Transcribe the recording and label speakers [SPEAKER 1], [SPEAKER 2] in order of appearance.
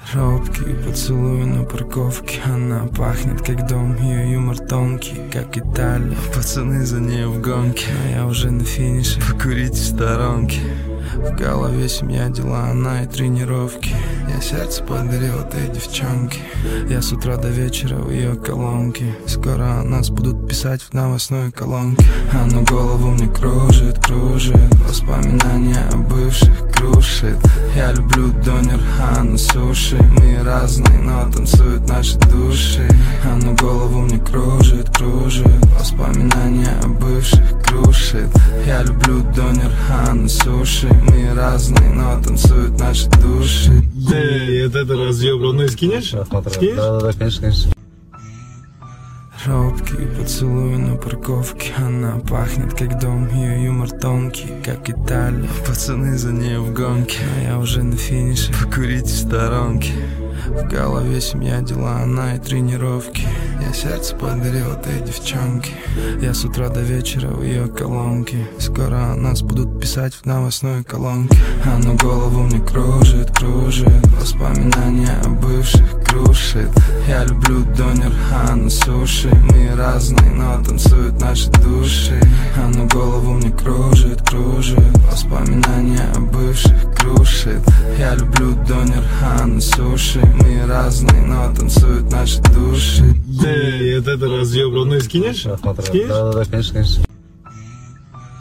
[SPEAKER 1] Робкий поцелуй на парковке. Она пахнет как дом, ее юмор тонкий, как Италия. Пацаны за ней в гонке, но я уже на финише. Покурить в сторонке. В голове семья, дела, она и тренировки. Я сердце подарил этой девчонке. Я с утра до вечера в ее колонке. Скоро о нас будут писать в новостной колонке. Она голову мне кружит, кружит. Воспоминания о бывших крушит. Я люблю донер, а на суши. Мы разные, но танцуют наши души. Она голову мне кружит, кружит. Воспоминания о бывших крушит. Я люблю донер, а на суши. Мы разные, но танцуют наши души.
[SPEAKER 2] Это разъебро. Ну и скинешь? Скинешь?
[SPEAKER 3] Да, конечно.
[SPEAKER 1] Робкий поцелуй на парковке. Она пахнет как дом, ее юмор тонкий, как Италия. Пацаны за ней в гонке, но я уже на финише. Покурить в сторонке. В голове семья, дела, она и тренировки. Я сердце подарил этой девчонке. Я с утра до вечера в ее колонке. Скоро о нас будут писать в новостной колонке. Она голову мне кружит, кружит. Воспоминания о бывших крушит. Я люблю донер, а на суши. Мы разные, но танцуют наши души. Она голову мне кружит, кружит. Воспоминания о бывших крушит. Я люблю донер, а на суши. Мы разные, но танцуют наши души.
[SPEAKER 2] Это разъебро. Ну и скинешь?
[SPEAKER 3] Да, конечно.